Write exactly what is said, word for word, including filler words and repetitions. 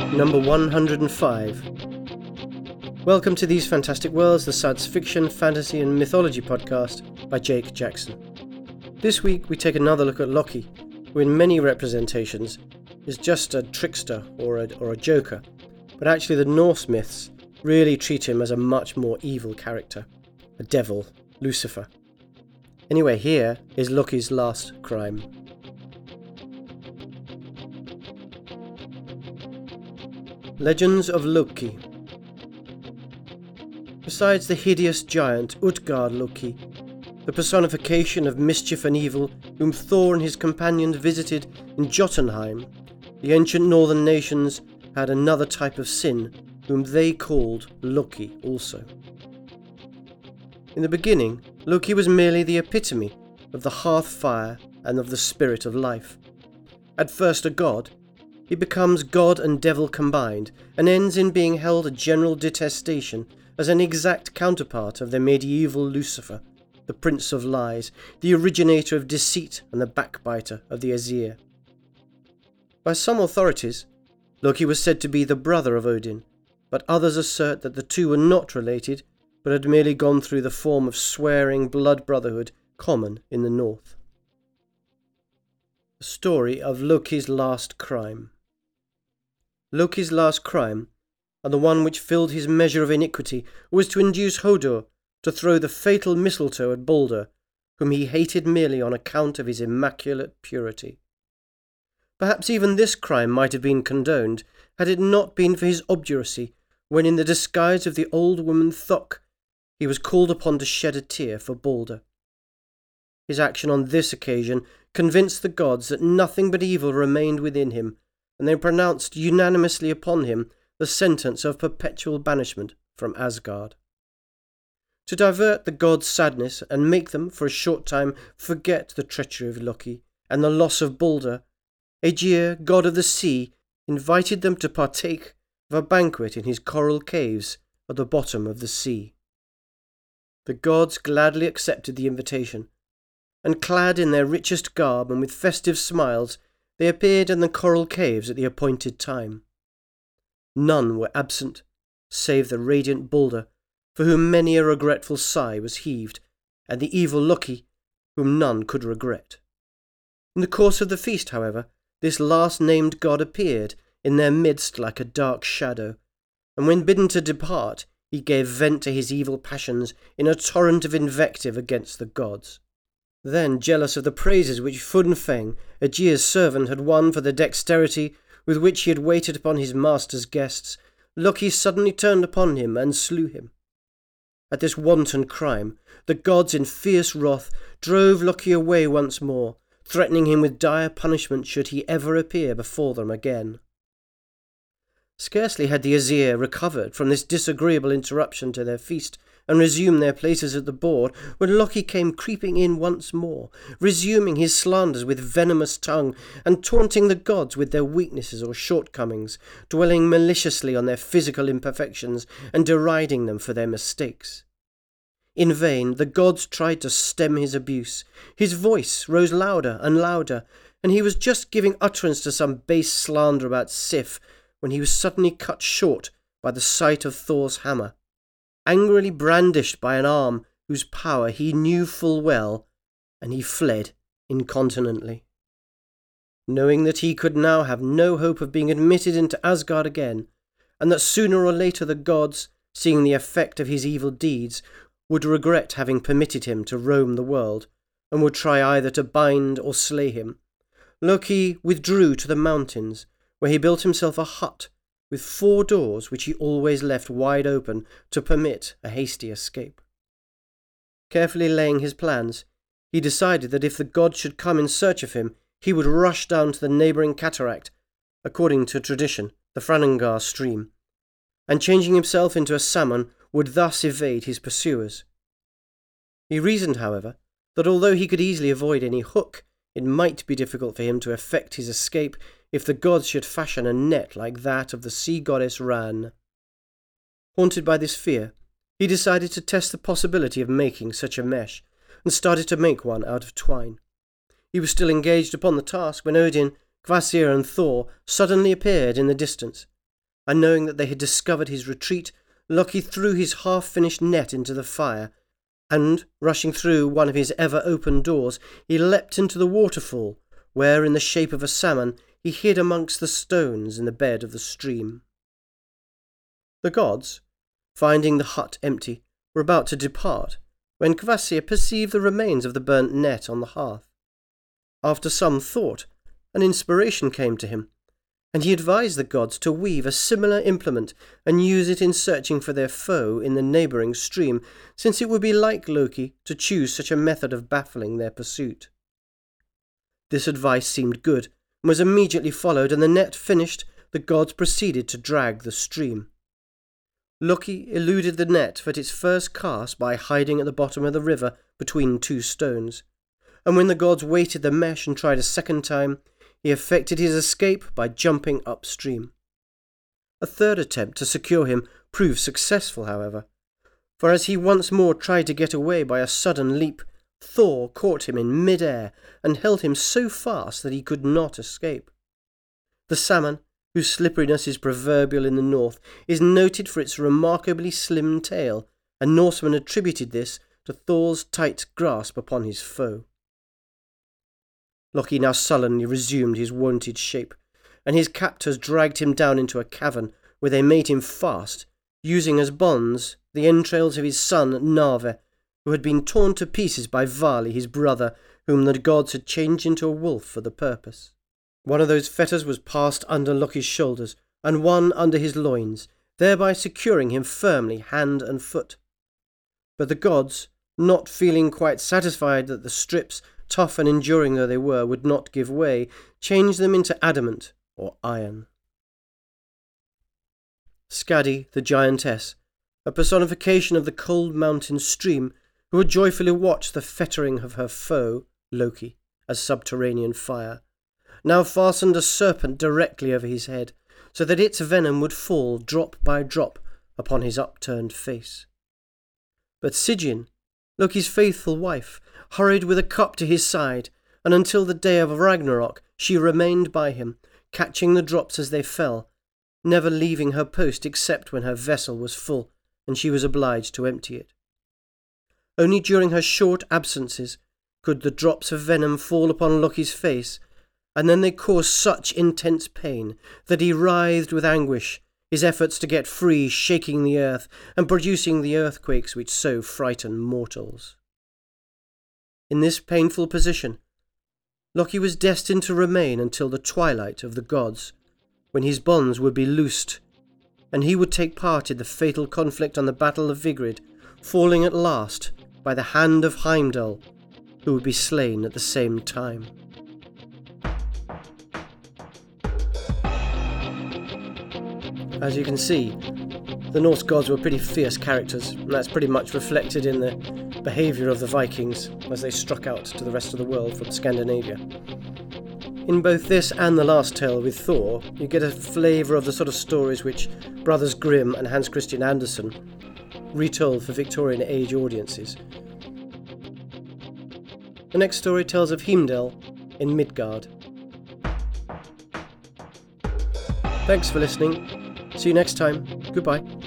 number one hundred five. Welcome to These Fantastic Worlds, the science fiction, fantasy and mythology podcast by Jake Jackson. This week we take another look at Loki, who in many representations is just a trickster or a, or a joker, but actually the Norse myths really treat him as a much more evil character, a devil, Lucifer. Anyway, here is Loki's last crime. Legends of Loki. Besides the hideous giant Utgard Loki, the personification of mischief and evil whom Thor and his companions visited in Jotunheim, the ancient northern nations had another type of sin whom they called Loki also. In the beginning, Loki was merely the epitome of the hearth fire and of the spirit of life. At first a god, he becomes god and devil combined, and ends in being held a general detestation as an exact counterpart of the medieval Lucifer, the prince of lies, the originator of deceit and the backbiter of the Aesir. By some authorities, Loki was said to be the brother of Odin, but others assert that the two were not related, but had merely gone through the form of swearing blood brotherhood common in the north. The story of Loki's last crime. Loki's last crime, and the one which filled his measure of iniquity, was to induce Hodor to throw the fatal mistletoe at Balder, whom he hated merely on account of his immaculate purity. Perhaps even this crime might have been condoned, had it not been for his obduracy, when in the disguise of the old woman Thok, he was called upon to shed a tear for Balder. His action on this occasion convinced the gods that nothing but evil remained within him, and they pronounced unanimously upon him the sentence of perpetual banishment from Asgard. To divert the gods' sadness and make them for a short time forget the treachery of Loki and the loss of Balder, Aegir, god of the sea, invited them to partake of a banquet in his coral caves at the bottom of the sea. The gods gladly accepted the invitation, and clad in their richest garb and with festive smiles, they appeared in the coral caves at the appointed time. None were absent, save the radiant Balder, for whom many a regretful sigh was heaved, and the evil Loki, whom none could regret. In the course of the feast, however, this last-named god appeared in their midst like a dark shadow, and when bidden to depart, he gave vent to his evil passions in a torrent of invective against the gods. Then, jealous of the praises which Funfeng, Aegir's servant, had won for the dexterity with which he had waited upon his master's guests, Loki suddenly turned upon him and slew him. At this wanton crime, the gods in fierce wrath drove Loki away once more, threatening him with dire punishment should he ever appear before them again. Scarcely had the Aesir recovered from this disagreeable interruption to their feast and resumed their places at the board, when Loki came creeping in once more, resuming his slanders with venomous tongue, and taunting the gods with their weaknesses or shortcomings, dwelling maliciously on their physical imperfections, and deriding them for their mistakes. In vain the gods tried to stem his abuse. His voice rose louder and louder, and he was just giving utterance to some base slander about Sif, when he was suddenly cut short by the sight of Thor's hammer, angrily brandished by an arm whose power he knew full well, and he fled incontinently. Knowing that he could now have no hope of being admitted into Asgard again, and that sooner or later the gods, seeing the effect of his evil deeds, would regret having permitted him to roam the world, and would try either to bind or slay him, Loki withdrew to the mountains, where he built himself a hut with four doors which he always left wide open to permit a hasty escape. Carefully laying his plans, he decided that if the gods should come in search of him, he would rush down to the neighbouring cataract, according to tradition, the Franangar stream, and changing himself into a salmon, would thus evade his pursuers. He reasoned, however, that although he could easily avoid any hook, it might be difficult for him to effect his escape if the gods should fashion a net like that of the sea goddess Ran. Haunted by this fear, he decided to test the possibility of making such a mesh, and started to make one out of twine. He was still engaged upon the task when Odin, Kvasir and Thor suddenly appeared in the distance, and knowing that they had discovered his retreat, Loki threw his half-finished net into the fire, and, rushing through one of his ever-open doors, he leapt into the waterfall, where, in the shape of a salmon, he hid amongst the stones in the bed of the stream. The gods, finding the hut empty, were about to depart, when Kvasir perceived the remains of the burnt net on the hearth. After some thought, an inspiration came to him, and he advised the gods to weave a similar implement and use it in searching for their foe in the neighbouring stream, since it would be like Loki to choose such a method of baffling their pursuit. This advice seemed good, and was immediately followed, and the net finished, the gods proceeded to drag the stream. Loki eluded the net at its first cast by hiding at the bottom of the river between two stones, and when the gods weighted the mesh and tried a second time, he effected his escape by jumping upstream. A third attempt to secure him proved successful, however, for as he once more tried to get away by a sudden leap, Thor caught him in mid-air and held him so fast that he could not escape. The salmon, whose slipperiness is proverbial in the north, is noted for its remarkably slim tail, and Norsemen attributed this to Thor's tight grasp upon his foe. Loki now sullenly resumed his wonted shape, and his captors dragged him down into a cavern, where they made him fast, using as bonds the entrails of his son Narve, who had been torn to pieces by Vali, his brother, whom the gods had changed into a wolf for the purpose. One of those fetters was passed under Loki's shoulders, and one under his loins, thereby securing him firmly hand and foot. But the gods, not feeling quite satisfied that the strips, tough and enduring though they were, would not give way, changed them into adamant or iron. Skadi, the giantess, a personification of the cold mountain stream, who had joyfully watched the fettering of her foe, Loki, as subterranean fire, now fastened a serpent directly over his head, so that its venom would fall drop by drop upon his upturned face. But Sigyn, Loki's faithful wife, hurried with a cup to his side, and until the day of Ragnarok she remained by him, catching the drops as they fell, never leaving her post except when her vessel was full and she was obliged to empty it. Only during her short absences could the drops of venom fall upon Loki's face, and then they caused such intense pain that he writhed with anguish, his efforts to get free shaking the earth and producing the earthquakes which so frighten mortals. In this painful position, Loki was destined to remain until the twilight of the gods, when his bonds would be loosed, and he would take part in the fatal conflict on the Battle of Vigrid, falling at last by the hand of Heimdall, who would be slain at the same time. As you can see, the Norse gods were pretty fierce characters, and that's pretty much reflected in the behaviour of the Vikings as they struck out to the rest of the world from Scandinavia. In both this and the last tale with Thor, you get a flavour of the sort of stories which Brothers Grimm and Hans Christian Andersen retold for Victorian age audiences. The next story tells of Heimdall in Midgard. Thanks for listening. See you next time. Goodbye.